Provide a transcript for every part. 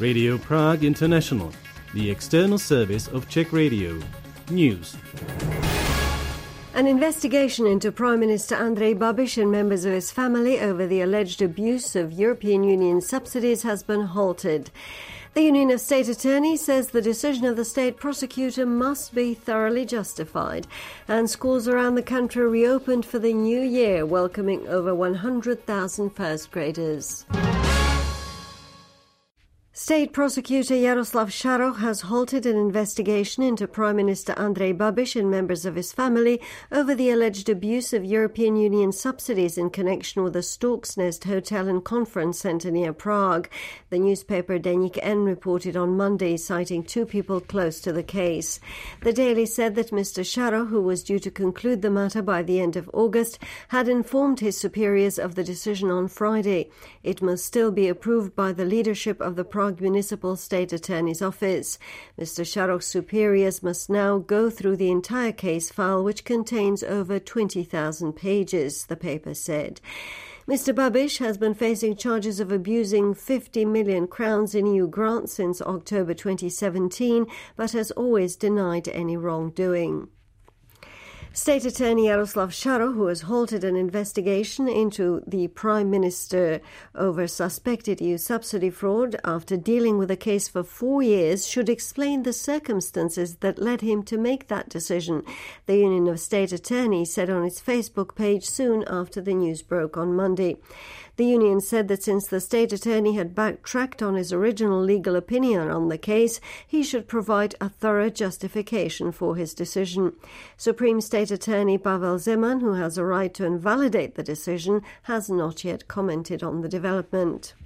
Radio Prague International, the external service of Czech Radio. News. An investigation into Prime Minister Andrej Babiš and members of his family over the alleged abuse of European Union subsidies has been halted. The Union of State Attorneys says the decision of the state prosecutor must be thoroughly justified, and schools around the country reopened for the new year, welcoming over 100,000 first graders. State prosecutor Jaroslav Šaroch has halted an investigation into Prime Minister Andrej Babiš and members of his family over the alleged abuse of European Union subsidies in connection with the Stork's Nest Hotel and Conference Centre near Prague. The newspaper Deník N reported on Monday, citing two people close to the case. The Daily said that Mr. Šaroch, who was due to conclude the matter by the end of August, had informed his superiors of the decision on Friday. It must still be approved by the leadership of the Prague Municipal State Attorney's Office. Mr. Šaroch's superiors must now go through the entire case file, which contains over 20,000 pages, the paper said. Mr. Babiš has been facing charges of abusing 50 million crowns in EU grants since October 2017, but has always denied any wrongdoing. State Attorney Jaroslav Šaroch, who has halted an investigation into the Prime Minister over suspected EU subsidy fraud after dealing with the case for 4 years, should explain the circumstances that led him to make that decision, the Union of State Attorneys said on its Facebook page soon after the news broke on Monday. The union said that since the state attorney had backtracked on his original legal opinion on the case, he should provide a thorough justification for his decision. Supreme State Attorney Pavel Zeman, who has a right to invalidate the decision, has not yet commented on the development.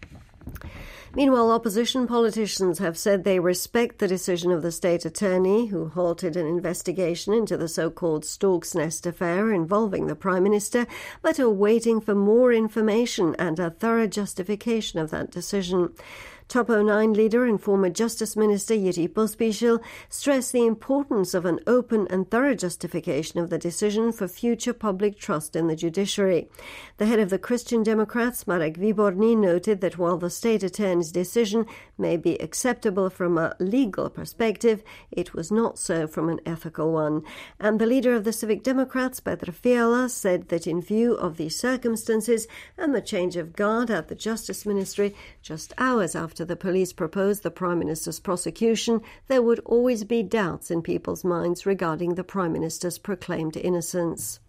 Meanwhile, opposition politicians have said they respect the decision of the state attorney, who halted an investigation into the so-called Stork's Nest affair involving the Prime Minister, but are waiting for more information and a thorough justification of that decision. Top 09 leader and former Justice Minister Jiří Pospíšil stressed the importance of an open and thorough justification of the decision for future public trust in the judiciary. The head of the Christian Democrats, Marek Výborný, noted that while the state attorney's decision may be acceptable from a legal perspective, it was not so from an ethical one. And the leader of the Civic Democrats, Petr Fiala, said that in view of the circumstances and the change of guard at the Justice Ministry just hours after the police proposed the Prime Minister's prosecution, there would always be doubts in people's minds regarding the Prime Minister's proclaimed innocence.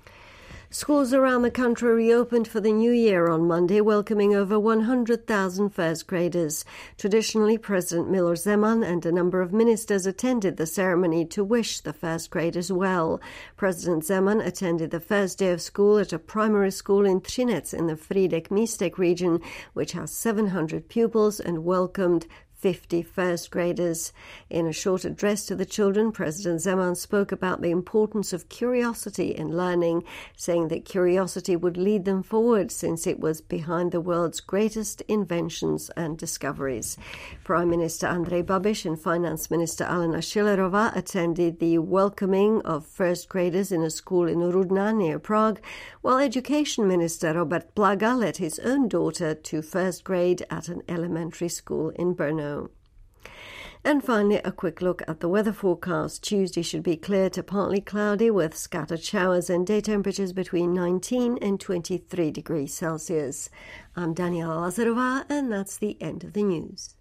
Schools around the country reopened for the new year on Monday, welcoming over 100,000 first graders. Traditionally, President Miloš Zeman and a number of ministers attended the ceremony to wish the first graders well. President Zeman attended the first day of school at a primary school in Třinec in the Frýdek-Místek region, which has 700 pupils, and welcomed 50 first graders. In a short address to the children, President Zeman spoke about the importance of curiosity in learning, saying that curiosity would lead them forward since it was behind the world's greatest inventions and discoveries. Prime Minister Andrej Babiš and Finance Minister Alena Schillerová attended the welcoming of first graders in a school in Rudná near Prague, while Education Minister Robert Plaga led his own daughter to first grade at an elementary school in Brno. And finally, a quick look at the weather forecast. Tuesday should be clear to partly cloudy with scattered showers and day temperatures between 19 and 23 degrees Celsius. I'm Daniela Lazarová, and that's the end of the news.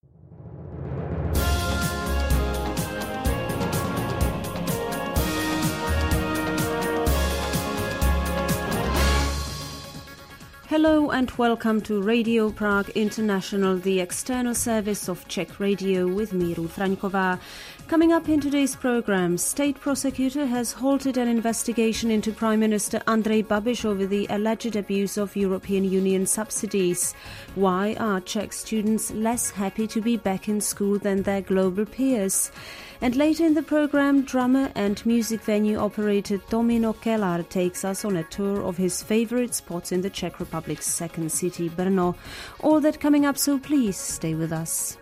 Hello and welcome to Radio Prague International, the external service of Czech Radio, with me, Ruth Raňková. Coming up in today's program, state prosecutor has halted an investigation into Prime Minister Andrej Babiš over the alleged abuse of European Union subsidies. Why are Czech students less happy to be back in school than their global peers? And later in the program, drummer and music venue operator Tomino Kelar takes us on a tour of his favorite spots in the Czech Republic's second city, Brno. All that coming up, so please stay with us.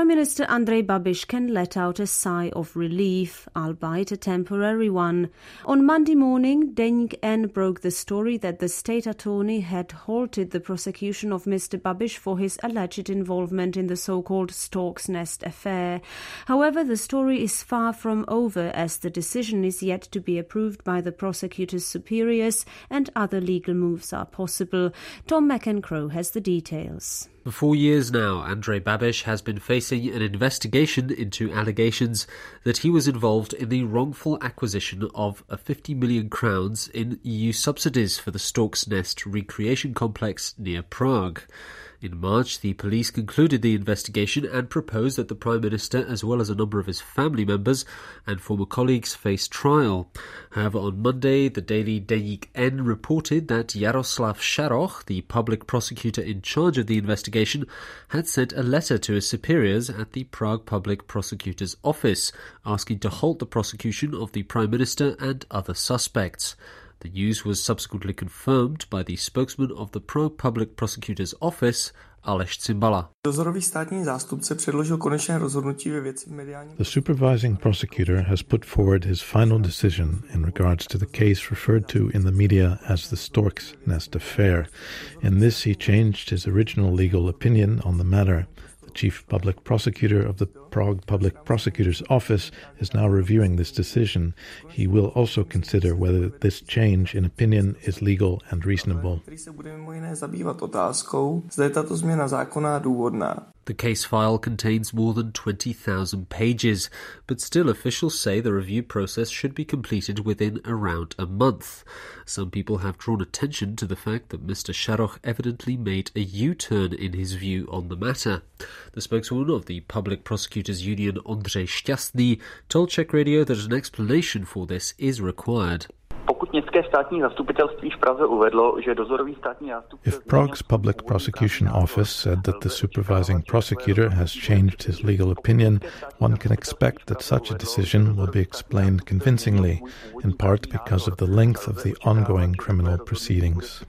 Prime Minister Andrej Babiš can let out a sigh of relief, albeit a temporary one. On Monday morning, Deník N broke the story that the state attorney had halted the prosecution of Mr. Babiš for his alleged involvement in the so-called Stork's Nest affair. However, the story is far from over, as the decision is yet to be approved by the prosecutor's superiors and other legal moves are possible. Tom McEncroe has the details. For 4 years now, Andrej Babiš has been facing an investigation into allegations that he was involved in the wrongful acquisition of 50 million crowns in EU subsidies for the Stork's Nest recreation complex near Prague. In March, the police concluded the investigation and proposed that the Prime Minister, as well as a number of his family members and former colleagues, face trial. However, on Monday, the daily Deník N reported that Jaroslav Šaroch, the public prosecutor in charge of the investigation, had sent a letter to his superiors at the Prague Public Prosecutor's Office, asking to halt the prosecution of the Prime Minister and other suspects. The news was subsequently confirmed by the spokesman of the Prague Public Prosecutor's Office, Aleš Cimbala. The supervising prosecutor has put forward his final decision in regards to the case referred to in the media as the Stork's Nest affair. In this, he changed his original legal opinion on the matter. The chief public prosecutor of the Prague Public Prosecutor's Office is now reviewing this decision. He will also consider whether this change in opinion is legal and reasonable. The case file contains more than 20,000 pages, but still officials say the review process should be completed within around a month. Some people have drawn attention to the fact that Mr. Šaroch evidently made a U-turn in his view on the matter. The spokeswoman of the Public Prosecutors Union, Ondřej Šťastný, told Czech Radio that an explanation for this is required. If Prague's Public Prosecution Office said that the supervising prosecutor has changed his legal opinion, one can expect that such a decision will be explained convincingly, in part because of the length of the ongoing criminal proceedings.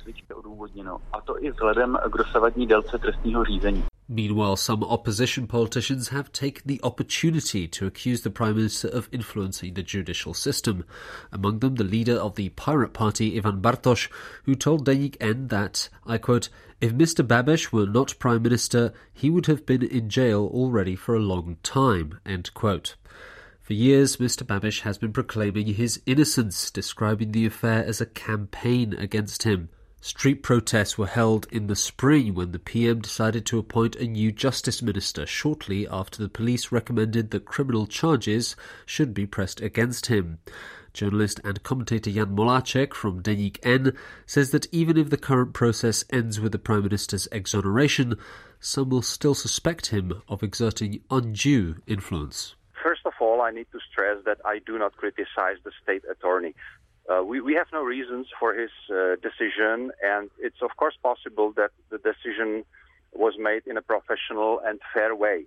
Meanwhile, some opposition politicians have taken the opportunity to accuse the Prime Minister of influencing the judicial system. Among them, the leader of the Pirate Party, Ivan Bartoš, who told Deník N that, I quote, "If Mr. Babiš were not Prime Minister, he would have been in jail already for a long time," end quote. For years, Mr. Babiš has been proclaiming his innocence, describing the affair as a campaign against him. Street protests were held in the spring when the PM decided to appoint a new justice minister shortly after the police recommended that criminal charges should be pressed against him. Journalist and commentator Jan Moláček from Deník N says that even if the current process ends with the Prime Minister's exoneration, some will still suspect him of exerting undue influence. First of all, I need to stress that I do not criticize the state attorney. We have no reasons for his decision, and it's of course possible that the decision was made in a professional and fair way.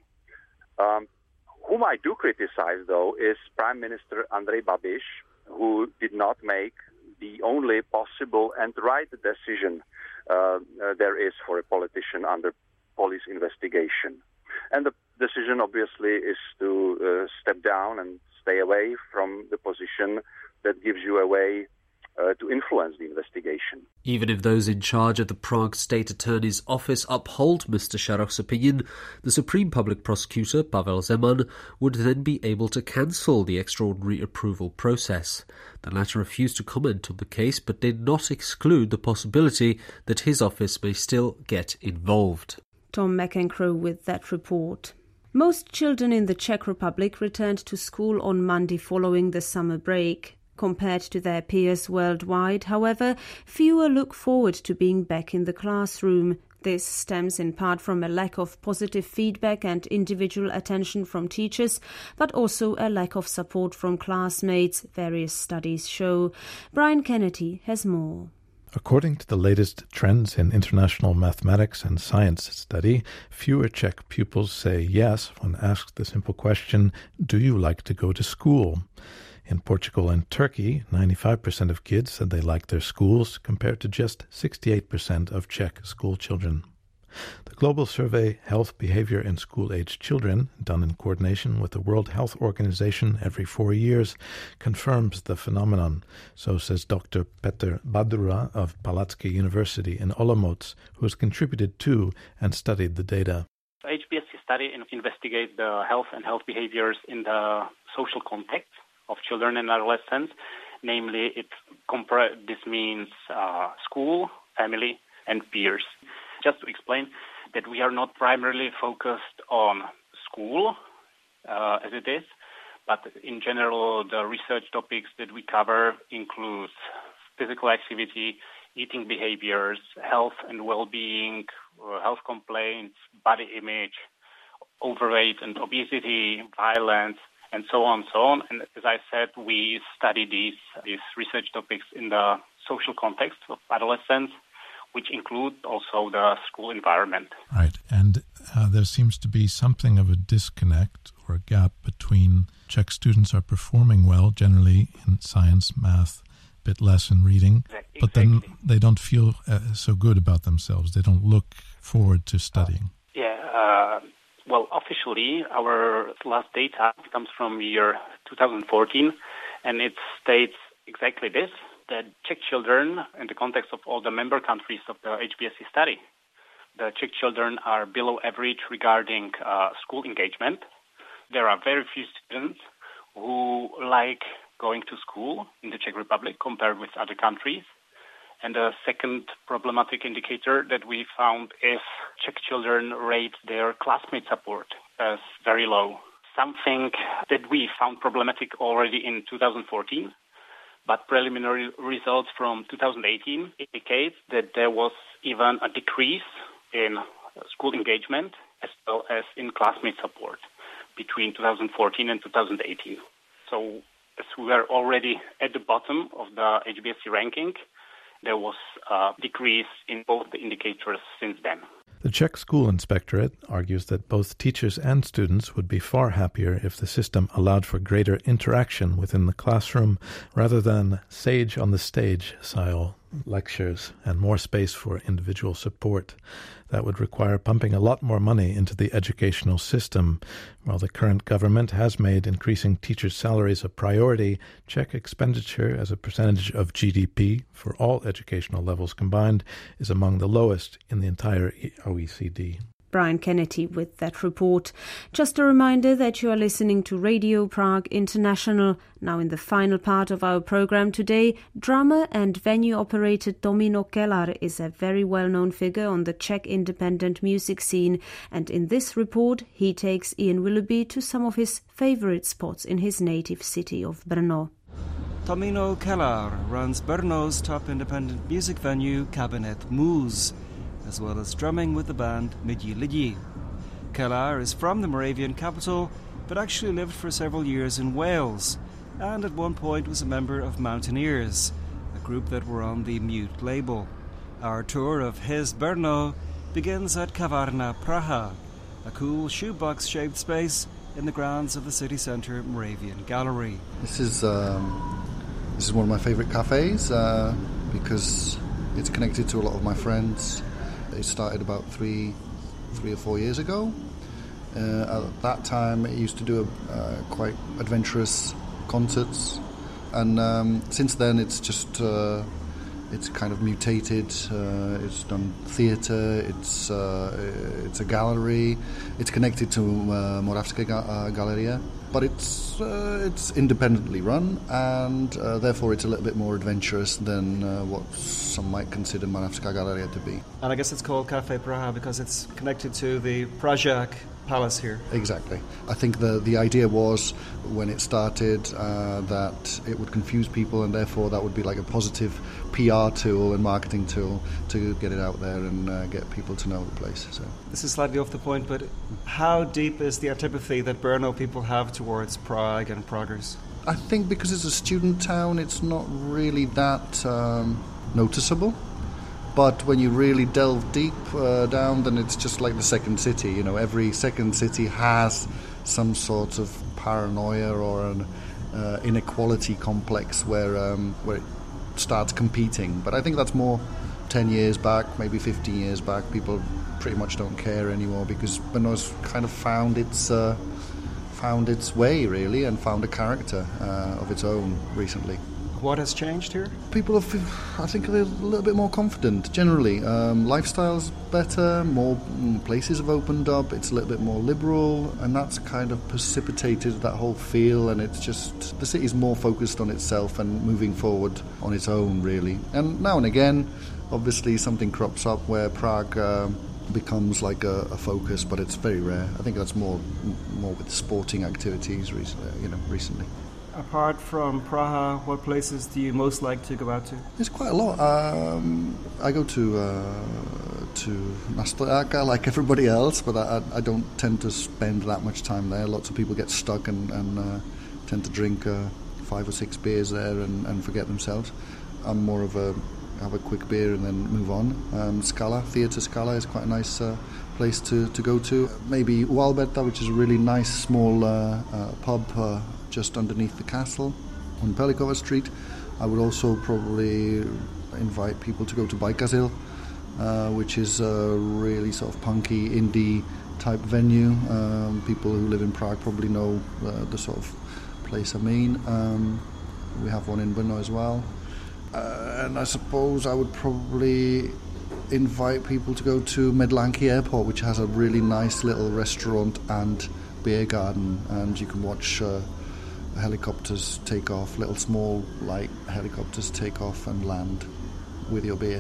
Whom I do criticize, though, is Prime Minister Andrej Babiš, who did not make the only possible and right decision there is for a politician under police investigation. And the decision, obviously, is to step down and stay away from the position that gives you a way to influence the investigation. Even if those in charge of the Prague State Attorney's Office uphold Mr. Šaroch's opinion, the Supreme Public Prosecutor, Pavel Zeman, would then be able to cancel the extraordinary approval process. The latter refused to comment on the case, but did not exclude the possibility that his office may still get involved. Tom McEncroe with that report. Most children in the Czech Republic returned to school on Monday following the summer break. Compared to their peers worldwide, however, fewer look forward to being back in the classroom. This stems in part from a lack of positive feedback and individual attention from teachers, but also a lack of support from classmates, various studies show. Brian Kennedy has more. According to the latest Trends in International Mathematics and Science study, fewer Czech pupils say yes when asked the simple question, "Do you like to go to school?" In Portugal and Turkey, 95% of kids said they liked their schools, compared to just 68% of Czech school children. The global survey, Health Behavior in School-Aged Children, done in coordination with the World Health Organization every 4 years, confirms the phenomenon, so says Dr. Petr Badura of Palacký University in Olomouc, who has contributed to and studied the data. The HBSC study investigates the health and health behaviors in the social context of children and adolescents. Namely, this means school, family, and peers. Just to explain that we are not primarily focused on school as it is, but in general, the research topics that we cover include physical activity, eating behaviors, health and well-being, health complaints, body image, overweight and obesity, violence, and so on and so on. And as I said, we study these research topics in the social context of adolescents, which include also the school environment. Right, and there seems to be something of a disconnect or a gap between Czech students are performing well generally in science, math, a bit less in reading, Exactly. But then they don't feel so good about themselves. They don't look forward to studying. Well, officially, our last data comes from year 2014, and it states exactly this, that Czech children, in the context of all the member countries of the HBSC study, the Czech children are below average regarding school engagement. There are very few students who like going to school in the Czech Republic compared with other countries. And the second problematic indicator that we found is Czech children rate their classmate support as very low, something that we found problematic already in 2014. But preliminary results from 2018 indicate that there was even a decrease in school engagement as well as in classmate support between 2014 and 2018. So as we were already at the bottom of the HBSC ranking, there was a decrease in both the indicators since then. The Czech School Inspectorate argues that both teachers and students would be far happier if the system allowed for greater interaction within the classroom rather than sage on the stage style lectures and more space for individual support. That would require pumping a lot more money into the educational system. While the current government has made increasing teachers' salaries a priority, Czech expenditure as a percentage of GDP for all educational levels combined is among the lowest in the entire OECD. Brian Kennedy with that report. Just a reminder that you are listening to Radio Prague International. Now in the final part of our program today, drummer and venue operator Tomino Kelar is a very well-known figure on the Czech independent music scene, and in this report he takes Ian Willoughby to some of his favourite spots in his native city of Brno. Tomino Kelar runs Brno's top independent music venue, Kabinet Muz, as well as drumming with the band Midi Lidi. Kelar is from the Moravian capital, but actually lived for several years in Wales, and at one point was a member of Mountaineers, a group that were on the Mute label. Our tour of his Brno begins at Kavarna Praha, a cool shoebox-shaped space in the grounds of the city centre Moravian Gallery. This is one of my favourite cafes because it's connected to a lot of my friends. It started about three or 4 years ago. At that time, it used to do quite adventurous concerts, and since then, it's just it's kind of mutated. It's done theatre. It's a gallery. It's connected to Moravská Galeria, but it's independently run, and therefore it's a little bit more adventurous than what some might consider Moravská Galeria to be. And I guess it's called Café Praha because it's connected to the Pražák Palace here. Exactly. I think the idea was, when it started, that it would confuse people, and therefore that would be like a positive PR tool and marketing tool to get it out there and get people to know the place. So this is slightly off the point, but how deep is the antipathy that Brno people have towards Prague and Praguers? I think because it's a student town, it's not really that noticeable. But when you really delve deep down, then it's just like the second city. You know, every second city has some sort of paranoia or an inequality complex where it starts competing. But I think that's more 10 years back, maybe 15 years back, people pretty much don't care anymore because Brno's kind of found its way, really, and found a character of its own recently. What has changed here? People are, I think, a little bit more confident, generally. Lifestyle's better, more places have opened up, it's a little bit more liberal, and that's kind of precipitated that whole feel, and it's just, the city's more focused on itself and moving forward on its own, really. And now and again, obviously, something crops up where Prague becomes like a focus, but it's very rare. I think that's more with sporting activities recently. Apart from Praha, what places do you most like to go out to? There's quite a lot. I go to Na Stojáka like everybody else, but I don't tend to spend that much time there. Lots of people get stuck and tend to drink 5 or 6 beers there and forget themselves. I'm more of have a quick beer and then move on. Scala, Theatre Scala is quite a nice place to go to. Maybe Ualberta, which is a really nice small pub just underneath the castle on Pelikova Street. I would also probably invite people to go to Bajkazil, which is a really sort of punky indie type venue. People who live in Prague probably know the sort of place I mean. We have one in Brno as well. And I suppose I would probably invite people to go to Medlanky Airport, which has a really nice little restaurant and beer garden, and you can watch helicopters take off, little small light helicopters take off and land with your beer.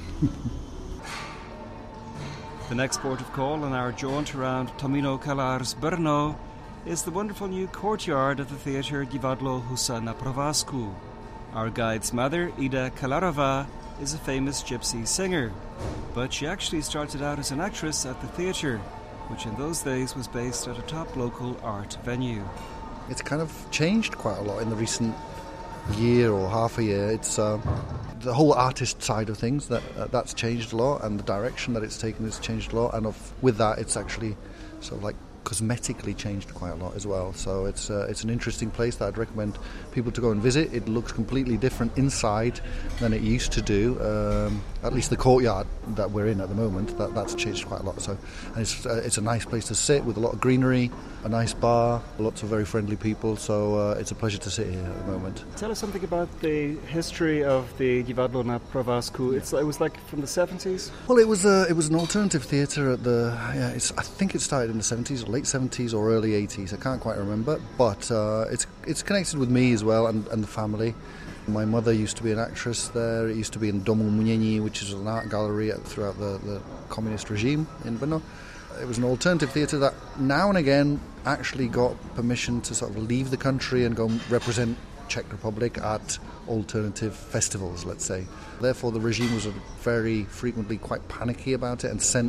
The next port of call on our jaunt around Tomino Kelar's Brno is the wonderful new courtyard of the theatre Divadlo Husa na Provázku. Our guide's mother, Ida Kelarova, is a famous gypsy singer, but she actually started out as an actress at the theatre, which in those days was based at a top local art venue. It's kind of changed quite a lot in the recent year or half a year. It's the whole artist side of things that's changed a lot, and the direction that it's taken has changed a lot, and with that it's actually sort of like cosmetically changed quite a lot as well. So it's an interesting place that I'd recommend people to go and visit. It looks completely different inside than it used to do. At least the courtyard that we're in at the moment, that's changed quite a lot. So, and it's a nice place to sit with a lot of greenery, a nice bar, lots of very friendly people. So it's a pleasure to sit here at the moment. Tell us something about the history of the Divadlo na Provázku. It was like from the 70s. Well, it was an alternative theatre at I think it started in the 70s, or late 70s or early 80s. I can't quite remember, but it's connected with me as well and the family. My mother used to be an actress there. It used to be in Domu Umění, which is an art gallery throughout the communist regime in Brno. It was an alternative theatre that now and again actually got permission to sort of leave the country and go and represent Czech Republic at alternative festivals, let's say. Therefore, the regime was very frequently quite panicky about it and sent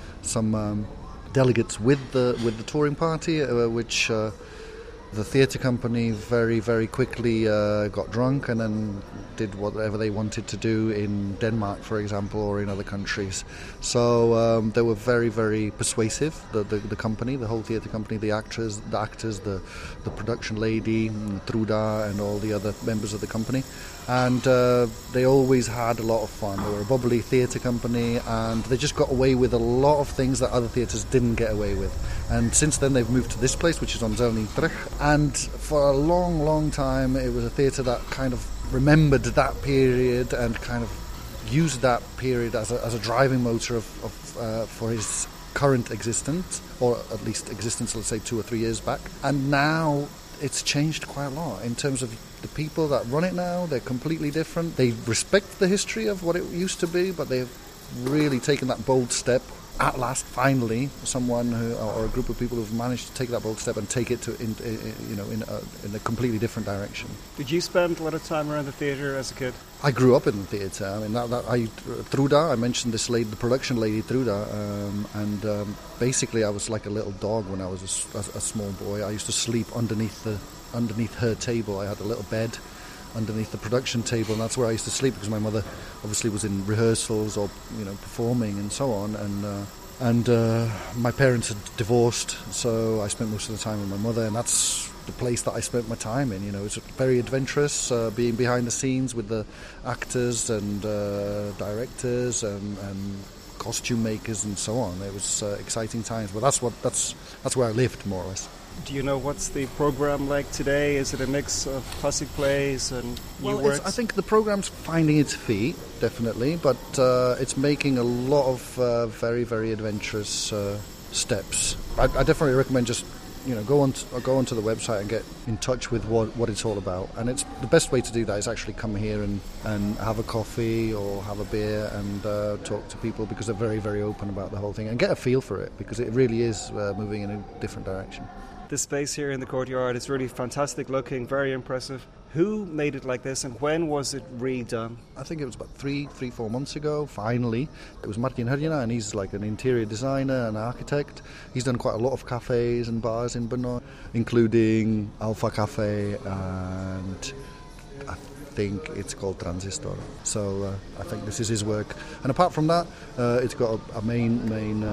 some delegates with the touring party, which the theatre company very, very quickly got drunk and then did whatever they wanted to do in Denmark, for example, or in other countries. So they were very, very persuasive, the company, the whole theatre company, the actors, the production lady, Truda, and all the other members of the company. And they always had a lot of fun. They were a bubbly theatre company, and they just got away with a lot of things that other theatres didn't get away with. And since then they've moved to this place, which is on Zelený trh, and for a long, long time it was a theatre that kind of remembered that period and kind of used that period as a driving motor for his current existence, or at least existence, let's say 2 or 3 years back. And now it's changed quite a lot in terms of the people that run it now. They're completely different. They respect the history of what it used to be, but they've really taken that bold step. At last, finally, someone or a group of people who've managed to take that bold step and take it in a completely different direction. Did you spend a lot of time around the theatre as a kid? I grew up in the theatre. I mean, Truda, I mentioned this lady, the production lady Truda, and basically I was like a little dog when I was a small boy. I used to sleep underneath her table. I had a little bed underneath the production table, and that's where I used to sleep because my mother obviously was in rehearsals or performing and so on, and my parents had divorced, so I spent most of the time with my mother, and that's the place that I spent my time in. You know, it's very adventurous, being behind the scenes with the actors and directors and costume makers and so on. It was exciting times, but that's where I lived, more or less. Do you know what's the program like today? Is it a mix of classic plays and new works? I think the program's finding its feet, definitely, but it's making a lot of very, very adventurous steps. I definitely recommend just go onto the website and get in touch with what it's all about. And it's the best way to do that is actually come here and have a coffee or have a beer and talk to people, because they're very, very open about the whole thing, and get a feel for it, because it really is moving in a different direction. This space here in the courtyard is really fantastic looking, very impressive. Who made it like this, and when was it redone? I think it was about 4 months ago, finally. It was Martin Hrdina, and he's like an interior designer and architect. He's done quite a lot of cafes and bars in Brno, including Alpha Cafe, and I think it's called Transistor. So I think this is his work. And apart from that, it's got a main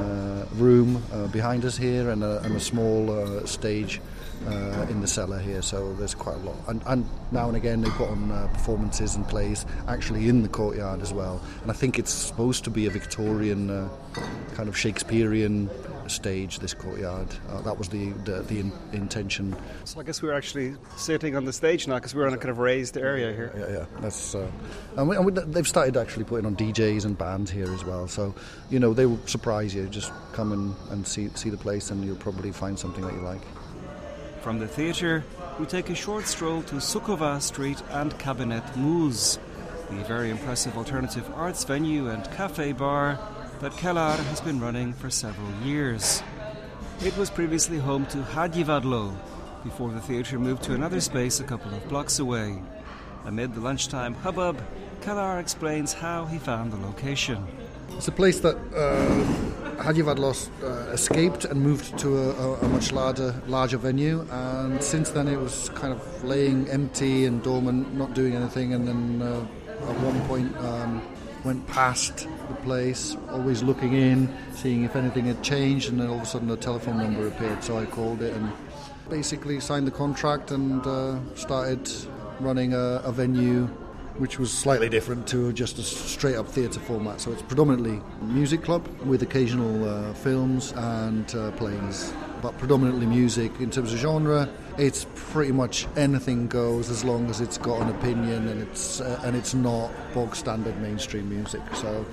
room behind us here, and a small stage in the cellar here, so there's quite a lot. And now and again they put on performances and plays actually in the courtyard as well. And I think it's supposed to be a Victorian kind of Shakespearean stage, this courtyard. That was the intention. So I guess we're actually sitting on the stage now, because we're on a kind of raised area here. Yeah. That's they've started actually putting on DJs and bands here as well. So they will surprise you. Just come and see the place, and you'll probably find something that you like. From the theatre, we take a short stroll to Suková Street and Kabinet Muz, the very impressive alternative arts venue and cafe bar that Kelar has been running for several years. It was previously home to Hadivadlo, before the theatre moved to another space a couple of blocks away. Amid the lunchtime hubbub, Kelar explains how he found the location. It's a place that Hadivadlo escaped and moved to a much larger venue, and since then it was kind of laying empty and dormant, not doing anything, and then at one point went past the place, always looking in, seeing if anything had changed, and then all of a sudden a telephone number appeared, so I called it and basically signed the contract and started running a venue which was slightly different to just a straight-up theatre format. So it's predominantly a music club with occasional films and plays, but predominantly music. In terms of genre, it's pretty much anything goes as long as it's got an opinion and it's not bog standard mainstream music.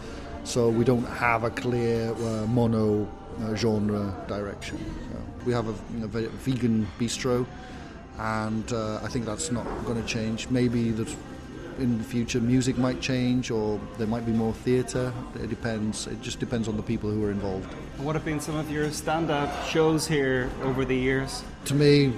So we don't have a clear mono genre direction. So we have a vegan bistro, and I think that's not going to change. Maybe in the future music might change, or there might be more theatre. It depends. It just depends on the people who are involved. What have been some of your standout shows here over the years? To me,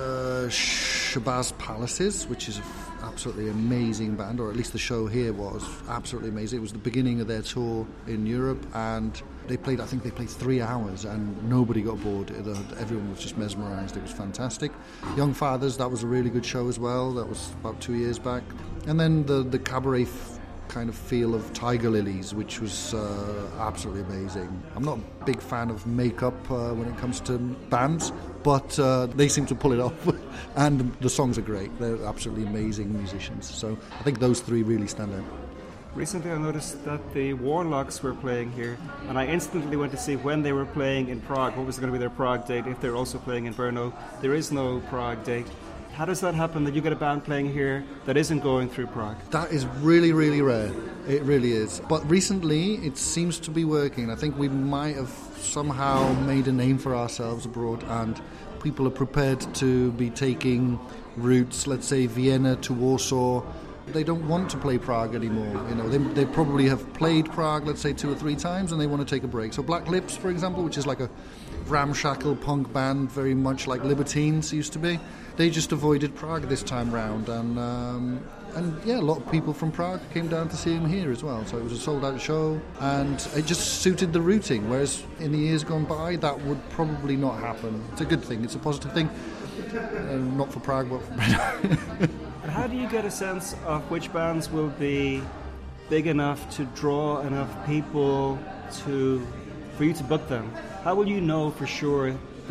Shabazz Palaces, which is an absolutely amazing band, or at least the show here was absolutely amazing. It was the beginning of their tour in Europe, and I think they played 3 hours, and nobody got bored. Everyone was just mesmerised. It was fantastic. Young Fathers, that was a really good show as well. That was about 2 years back. And then the cabaret kind of feel of Tiger Lilies, which was absolutely amazing. I'm not a big fan of makeup when it comes to bands, but they seem to pull it off, and the songs are great. They're absolutely amazing musicians. So I think those 3 really stand out. Recently I noticed that the Warlocks were playing here, and I instantly went to see when they were playing in Prague. What was going to be their Prague date, if they're also playing in Brno. There is no Prague date. How does that happen, that you get a band playing here that isn't going through Prague? That is really, really rare. It really is. But recently it seems to be working. I think we might have somehow made a name for ourselves abroad, and people are prepared to be taking routes, let's say Vienna to Warsaw. They don't want to play Prague anymore. They probably have played Prague, let's say 2 or 3 times, and they want to take a break. So Black Lips, for example, which is like a ramshackle punk band, very much like Libertines used to be, they just avoided Prague this time round, and yeah, a lot of people from Prague came down to see him here as well. So it was a sold-out show, and it just suited the routing. Whereas in the years gone by, that would probably not happen. It's a good thing. It's a positive thing. Not for Prague, but for Brno. How do you get a sense of which bands will be big enough to draw enough people for you to book them? How will you know for sure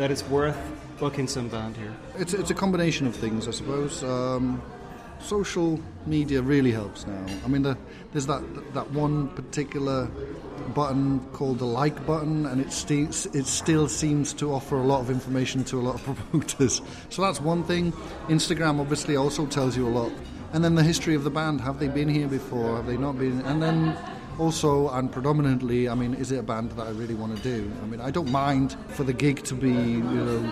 that it's worth booking some band here? It's a combination of things, I suppose. Social media really helps now. I mean, there's that one particular button called the like button, and it still seems to offer a lot of information to a lot of promoters. So that's one thing. Instagram obviously also tells you a lot. And then the history of the band. Have they been here before? Have they not been? And then also, and predominantly, I mean, is it a band that I really want to do? I mean, I don't mind for the gig to be,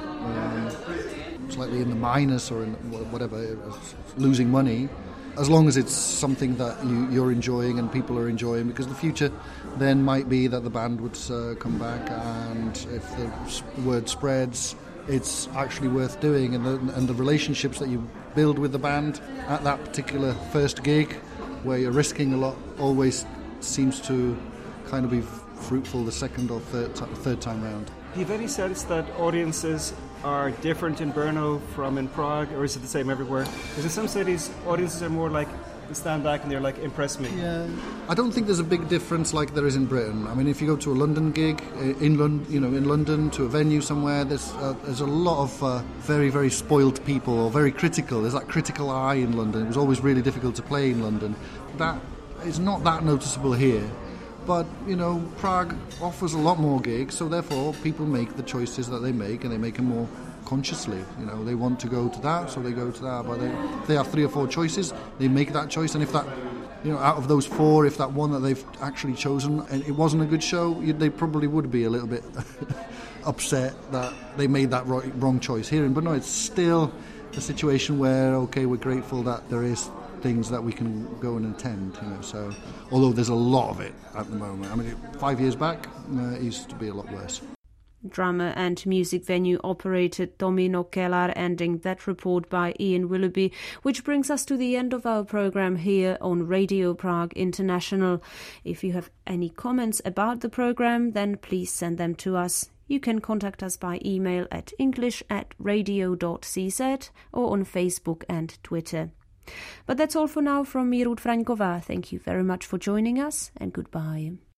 slightly in the minus or in whatever, losing money, as long as it's something that you're enjoying and people are enjoying, because the future then might be that the band would come back, and if the word spreads, it's actually worth doing, and the relationships that you build with the band at that particular first gig, where you're risking a lot, always seems to kind of be fruitful the second or third time round. Do you have any sense that audiences are different in Brno from in Prague, or is it the same everywhere? Because in some cities, audiences are more like, they stand back and they're like, impress me. Yeah, I don't think there's a big difference like there is in Britain. I mean, if you go to a London gig, in London, to a venue somewhere, there's a lot of very, very spoiled people, or very critical. There's that critical eye in London. It was always really difficult to play in London. That is not that noticeable here. But, Prague offers a lot more gigs, so therefore people make the choices that they make, and they make them more consciously. They want to go to that, so they go to that. But if they have 3 or 4 choices, they make that choice. And if that, out of those 4, if that one that they've actually chosen, and it wasn't a good show, they probably would be a little bit upset that they made that wrong choice. Here in Brno, it's still a situation where, okay, we're grateful that there is things that we can go and attend, so although there's a lot of it at the moment. I mean, 5 years back, it used to be a lot worse. Drummer and music venue operator Tomino Kelar, ending that report by Ian Willoughby, which brings us to the end of our program here on Radio Prague International. If you have any comments about the program, then please send them to us. You can contact us by email at english@radio.cz or on Facebook and Twitter. But that's all for now from me, Ruth Fraňková. Thank you very much for joining us, and goodbye.